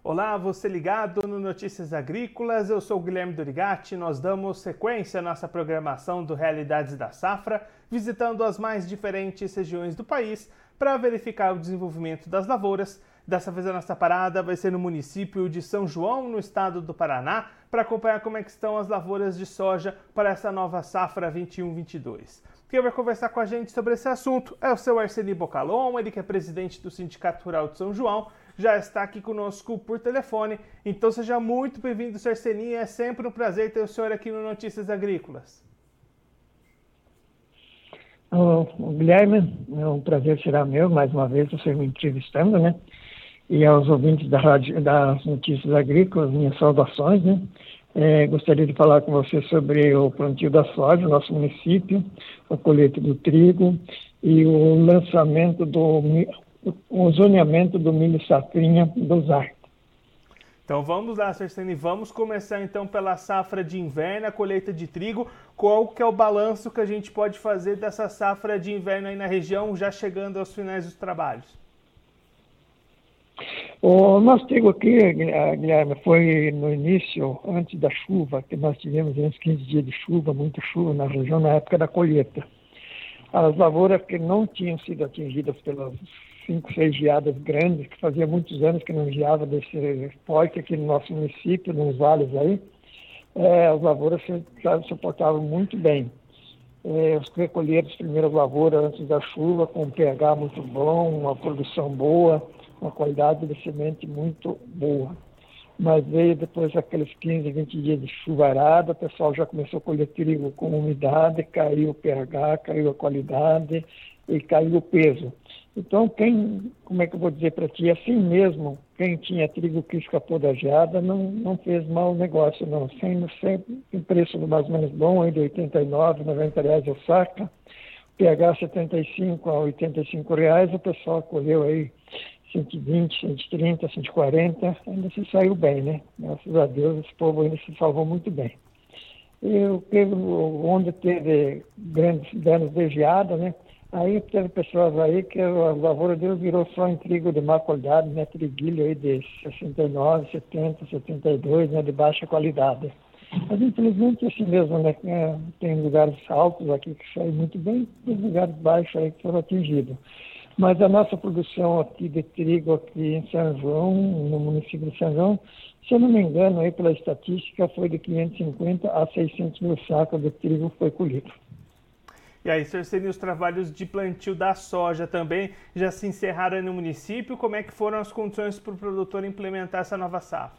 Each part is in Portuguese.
Olá, você ligado no Notícias Agrícolas, eu sou o Guilherme Dorigatti. Nós damos sequência à nossa programação do Realidades da Safra, visitando as mais diferentes regiões do país para verificar o desenvolvimento das lavouras. Dessa vez a nossa parada vai ser no município de São João, no estado do Paraná, para acompanhar como é que estão as lavouras de soja para essa nova safra 21-22. Quem vai conversar com a gente sobre esse assunto é o seu Arseni Bocalon, ele que é presidente do Sindicato Rural de São João, já está aqui conosco por telefone. Então seja muito bem-vindo, Sr. Arseni, é sempre um prazer ter o senhor aqui no Notícias Agrícolas. Guilherme, é um prazer será meu, mais uma vez, você me entrevistando, né? E aos ouvintes da rádio, das Notícias Agrícolas, minhas saudações, né? Gostaria de falar com você sobre o plantio da soja no nosso município, a colheita do trigo e o lançamento o zoneamento do milho safrinha do ZAR. Então vamos lá, Sr. Arseni, vamos começar então pela safra de inverno, a colheita de trigo. Qual que é o balanço que a gente pode fazer dessa safra de inverno aí na região, já chegando aos finais dos trabalhos? O nosso trigo aqui, Guilherme, foi no início, antes da chuva, que nós tivemos uns 15 dias de chuva, muita chuva na região, na época da colheita. As lavouras que não tinham sido atingidas pelas 5, 6 geadas grandes, que fazia muitos anos que não geava desse porte aqui no nosso município, nos vales aí, as lavouras se portavam muito bem. Os recolheram as primeiras lavouras antes da chuva, com um pH muito bom, uma produção boa, uma qualidade de semente muito boa. Mas veio depois aqueles 15, 20 dias de chuvarada, o pessoal já começou a colher trigo com umidade, caiu o pH, caiu a qualidade e caiu o peso. Então, como é que eu vou dizer para ti, assim mesmo, quem tinha trigo que escapou da geada não fez mau negócio, não. Sempre um preço mais ou menos bom, aí de R$ 89, R$ 90 a saca, pH 75 a R$ 85, o pessoal colheu aí 120, 130, 140, ainda se saiu bem, né? Graças a Deus, esse povo ainda se salvou muito bem. Onde teve grandes danos de geada, né? Aí teve pessoas aí que a lavoura deles virou só em trigo de má qualidade, né? Triguilho aí de 69, 70, 72, né? De baixa qualidade. Mas infelizmente assim mesmo, né? Tem lugares altos aqui que saem muito bem, tem lugares baixos aí que foram atingidos. Mas a nossa produção aqui de trigo aqui em São João, no município de São João, se eu não me engano, aí pela estatística, foi de 550 a 600 mil sacos de trigo foi colhido. E aí, Sr. Arseni, os trabalhos de plantio da soja também já se encerraram no município. Como é que foram as condições para o produtor implementar essa nova safra?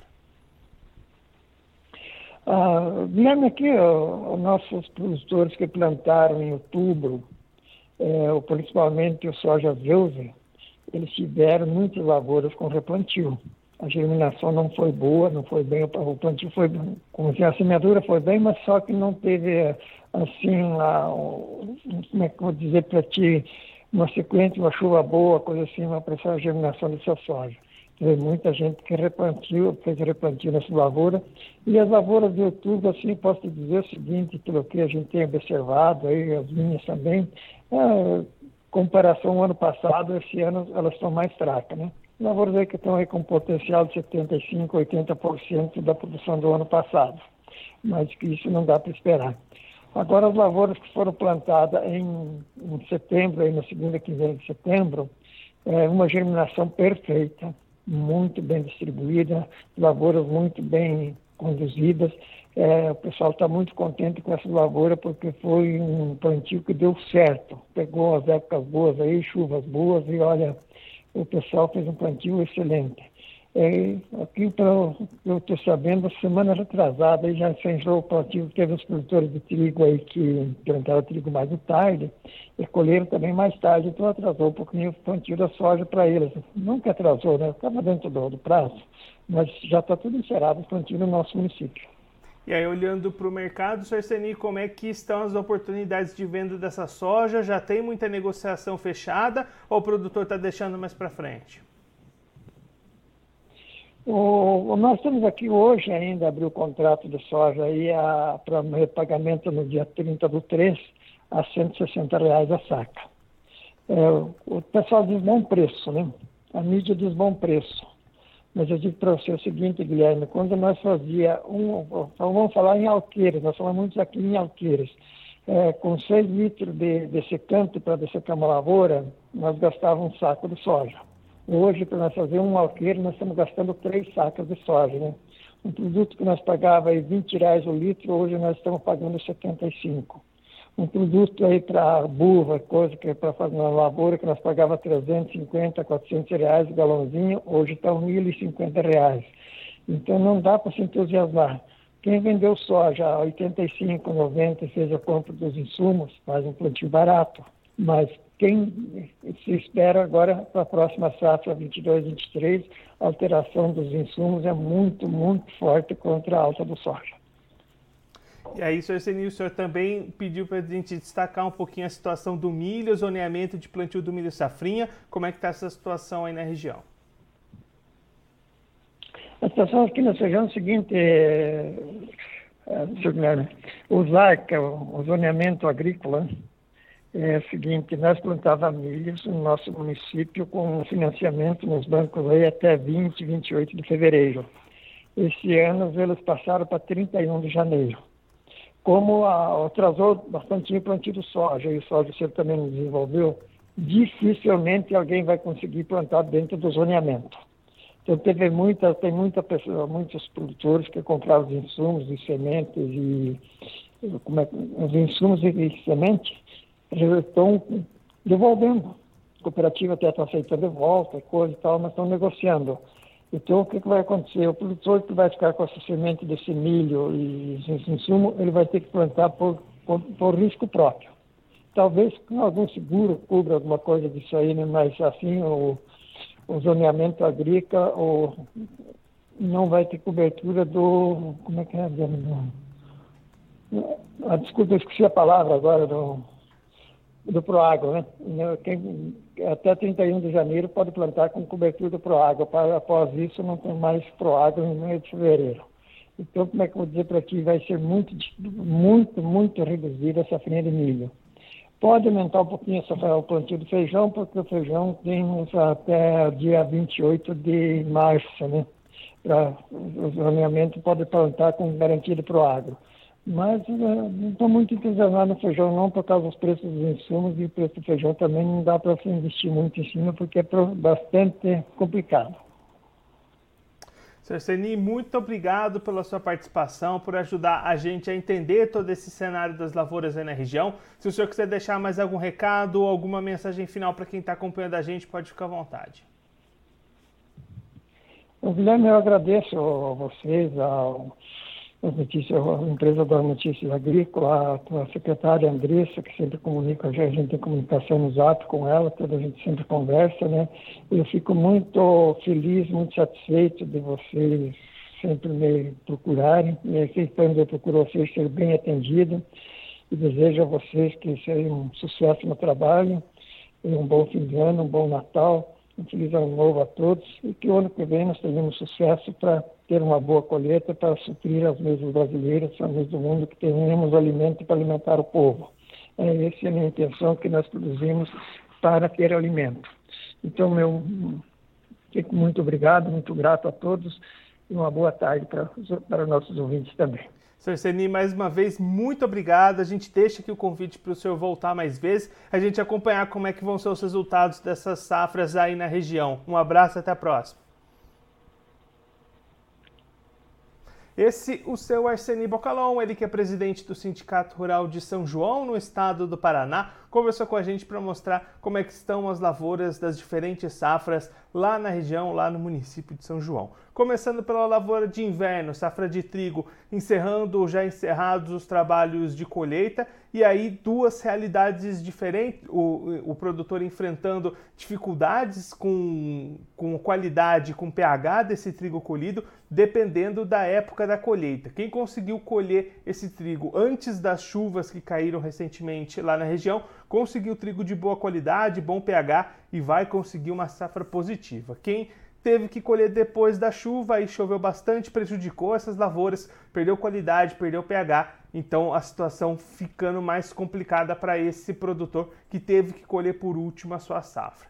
Mesmo aqui, os nossos produtores que plantaram em outubro, principalmente o soja Veuve, eles tiveram muitas lavouras com replantio. A germinação não foi boa, não foi bem, o plantio foi bom, a semeadura foi bem, mas só que não teve, assim, como é que eu vou dizer para ti, uma sequência, uma chuva boa, coisa assim, para essa germinação dessa soja. Teve muita gente que fez replantio nessa lavoura, e as lavouras de outubro, assim, posso te dizer o seguinte, pelo que a gente tem observado, aí as minhas também, comparação ao ano passado, esse ano elas estão mais fracas, né? Lavouras aí que estão aí com potencial de 75%, 80% da produção do ano passado, mas que isso não dá para esperar. Agora, as lavouras que foram plantadas em setembro, aí na segunda quinzena de setembro, uma germinação perfeita, muito bem distribuída, lavouras muito bem conduzidas. O pessoal está muito contente com essa lavoura porque foi um plantio que deu certo. Pegou as épocas boas aí, chuvas boas, e olha, o pessoal fez um plantio excelente. Aqui, eu estou sabendo, semana retrasada, aí já encerrou o plantio, teve os produtores de trigo aí que plantaram trigo mais tarde, e colheram também mais tarde, então atrasou um pouquinho o plantio da soja para eles. Nunca atrasou, né? Estava dentro do prazo, mas já está tudo encerrado o plantio no nosso município. E aí, olhando para o mercado, Sr. Arseni, como é que estão as oportunidades de venda dessa soja? Já tem muita negociação fechada ou o produtor está deixando mais para frente? Nós temos aqui hoje ainda, abriu o contrato de soja aí para repagamento no dia 30/3 a R$ 160 a saca. O pessoal diz bom preço, né? A mídia diz bom preço. Mas eu digo para você o seguinte, Guilherme, quando nós vamos falar em alqueires, nós falamos muito aqui em alqueires, com 6 litros de secante para dessecar uma lavoura, nós gastávamos um saco de soja. Hoje, para nós fazer um alqueire, nós estamos gastando 3 sacas de soja, né? Um produto que nós pagava aí R$20 o litro, hoje nós estamos pagando 75. Um produto aí para burra, coisa que é para fazer na lavoura, que nós pagava 350, R$400 o galãozinho, hoje está R$1.050. Então não dá para se entusiasmar. Quem vendeu soja a 85, 90 e fez a compra dos insumos, faz um plantio barato. Mas quem se espera agora para a próxima safra 22, 23, a alteração dos insumos é muito, muito forte contra a alta do soja. E aí, Sr. Arsenio, o senhor também pediu para a gente destacar um pouquinho a situação do milho, o zoneamento de plantio do milho safrinha. Como é que está essa situação aí na região? A situação aqui na região é o seguinte, Sr. Guilherme, o ZARC, o zoneamento agrícola, é o seguinte, nós plantávamos milhos no nosso município com financiamento nos bancos aí até 20, 28 de fevereiro. Esse ano eles passaram para 31 de janeiro. Como atrasou bastante o plantio de soja e o soja o senhor também não desenvolveu, dificilmente alguém vai conseguir plantar dentro do zoneamento. Então tem muita pessoa, muitos produtores que compraram os insumos e sementes os insumos e sementes, eles estão devolvendo. A cooperativa até está aceitando de volta, coisa e tal, mas estão negociando. Então, o que vai acontecer? O produtor que vai ficar com essa semente desse milho e esse insumo, ele vai ter que plantar por risco próprio. Talvez com algum seguro cubra alguma coisa disso aí, né? Mas assim, o zoneamento agrícola não vai ter cobertura do... Como é que é? Desculpa, eu esqueci a palavra agora, do Proagro, né? Até 31 de janeiro pode plantar com cobertura do Proagro. Após isso, não tem mais Proagro no mês de fevereiro. Então, como é que eu vou dizer para ti? Vai ser muito, muito reduzida essa safrinha de milho. Pode aumentar um pouquinho o plantio do feijão, porque o feijão tem até dia 28 de março, né? O zoneamento pode plantar com garantia de Proagro. Mas não estou muito entusiasmado no feijão não, por causa dos preços dos insumos, e o preço do feijão também não dá para se investir muito em cima, porque é bastante complicado. Sr. Arsenio, muito obrigado pela sua participação, por ajudar a gente a entender todo esse cenário das lavouras aí na região. Se o senhor quiser deixar mais algum recado ou alguma mensagem final para quem está acompanhando a gente, pode ficar à vontade. Guilherme, eu agradeço a vocês, a empresa das notícias agrícolas, a secretária Andressa, que sempre comunica, a gente tem comunicação no Zap com ela, toda a gente sempre conversa, né? Eu fico muito feliz, muito satisfeito de vocês sempre me procurarem, e quando eu procuro vocês ser bem atendido, e desejo a vocês que sejam um sucesso no trabalho, um bom fim de ano, um bom Natal, um feliz ano novo a todos, e que o ano que vem nós tenhamos sucesso para ter uma boa colheita, para suprir as mesas brasileiras, as famílias do mundo, que tenhamos alimento para alimentar o povo. Essa é a minha intenção, que nós produzimos para ter alimento. Então, fico muito obrigado, muito grato a todos, e uma boa tarde para nossos ouvintes também. Sr. Arsenio, mais uma vez, muito obrigado. A gente deixa aqui o convite para o senhor voltar mais vezes, a gente acompanhar como é que vão ser os resultados dessas safras aí na região. Um abraço, até a próxima. Esse, o seu Arsenio Bocalon, ele que é presidente do Sindicato Rural de São João, no estado do Paraná, conversou com a gente para mostrar como é que estão as lavouras das diferentes safras lá na região, lá no município de São João. Começando pela lavoura de inverno, safra de trigo, encerrando ou já encerrados os trabalhos de colheita, e aí duas realidades diferentes, o produtor enfrentando dificuldades com qualidade, com pH desse trigo colhido, dependendo da época da colheita. Quem conseguiu colher esse trigo antes das chuvas que caíram recentemente lá na região, conseguiu trigo de boa qualidade, bom pH e vai conseguir uma safra positiva. Quem teve que colher depois da chuva, aí choveu bastante, prejudicou essas lavouras, perdeu qualidade, perdeu pH, então a situação ficando mais complicada para esse produtor que teve que colher por último a sua safra.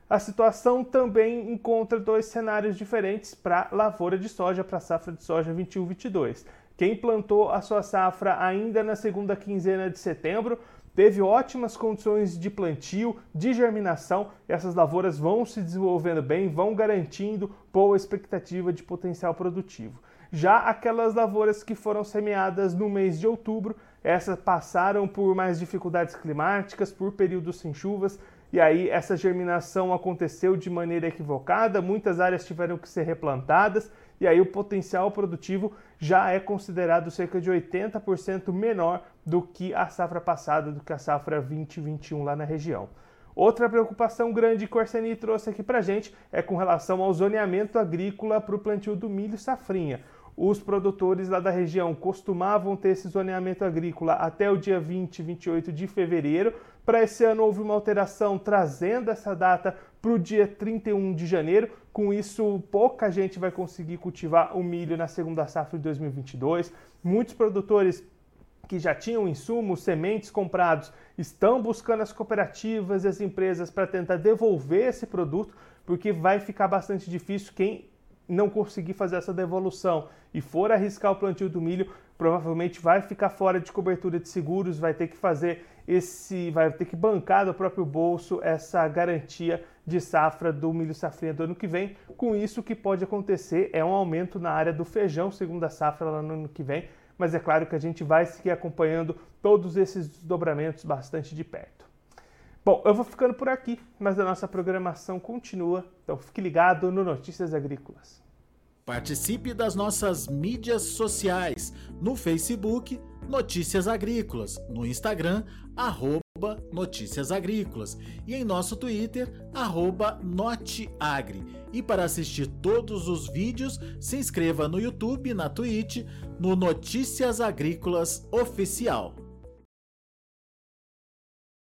a situação também encontra dois cenários diferentes para a lavoura de soja, para a safra de soja 21-22. Quem plantou a sua safra ainda na segunda quinzena de setembro teve ótimas condições de plantio, de germinação, e essas lavouras vão se desenvolvendo bem, vão garantindo boa expectativa de potencial produtivo. Já aquelas lavouras que foram semeadas no mês de outubro, essas passaram por mais dificuldades climáticas, por períodos sem chuvas, e aí essa germinação aconteceu de maneira equivocada, muitas áreas tiveram que ser replantadas, e aí o potencial produtivo já é considerado cerca de 80% menor do que a safra passada, do que a safra 2021 lá na região. Outra preocupação grande que o Arseni trouxe aqui pra gente é com relação ao zoneamento agrícola para o plantio do milho safrinha. Os produtores lá da região costumavam ter esse zoneamento agrícola até o dia 28 de fevereiro. Para esse ano houve uma alteração trazendo essa data para o dia 31 de janeiro. Com isso, pouca gente vai conseguir cultivar o milho na segunda safra de 2022. Muitos produtores que já tinham insumos, sementes comprados, estão buscando as cooperativas e as empresas para tentar devolver esse produto, porque vai ficar bastante difícil quem não conseguir fazer essa devolução e for arriscar o plantio do milho, provavelmente vai ficar fora de cobertura de seguros, vai ter que bancar do próprio bolso essa garantia de safra do milho safrinha do ano que vem. Com isso, o que pode acontecer é um aumento na área do feijão segunda safra lá no ano que vem, mas é claro que a gente vai seguir acompanhando todos esses desdobramentos bastante de perto. Bom, eu vou ficando por aqui, mas a nossa programação continua, então fique ligado no Notícias Agrícolas. Participe das nossas mídias sociais, no Facebook, Notícias Agrícolas, no Instagram, @Notícias Agrícolas e em nosso Twitter, @Noteagri. E para assistir todos os vídeos, se inscreva no YouTube, na Twitch, no Notícias Agrícolas Oficial.